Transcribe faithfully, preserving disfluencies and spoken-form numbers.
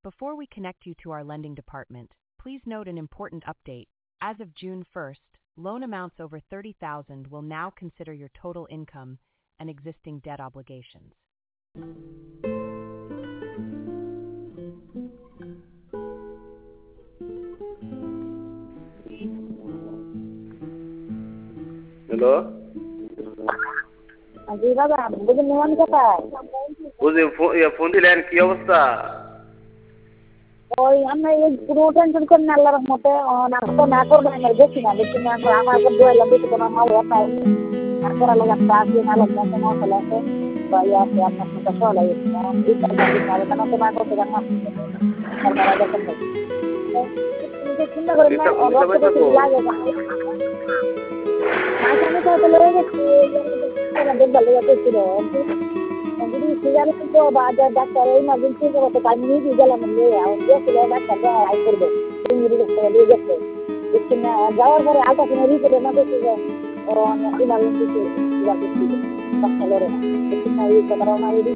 Before we connect you to our lending department, please note an important update. As of June first, loan amounts over thirty thousand will now consider your total income and existing debt obligations. Hello জি বাবা, বুঝি মেহমান কোথায়? বুঝি phone দিলেন, কি অবস্থা? ওই আমরা এই পুরো টেনশন করেন না, আল্লাহর রহমতে তো না করবো না, দেখি না দেখি না আমার দোয়াইলাম বেশি কোনো মা ওঠাই তারপর আলো একটা আসি না লাগবে একটা মশলা আছে ভাই আছে আপনার সাথে চলে কেন তো না করতে জানা চিন্তা করেন না লাগে মাঝখানে তো লেগে গেছে দেখবার লেগে করছিল যদি সিজারে কিন্তু বাজার ডাক্তার এই ইমার্জেন্সি করতে টাইম নিয়ে দিয়ে গেলাম গেছিল ডাক্তার আই করবে দিয়ে গেছে দেখছি না যাওয়ার পরে আলটা কিনে রি করে না দেখছি যে ইমার্জেন্সি ডাক্তার লড়ে না দেখছি না এই কথা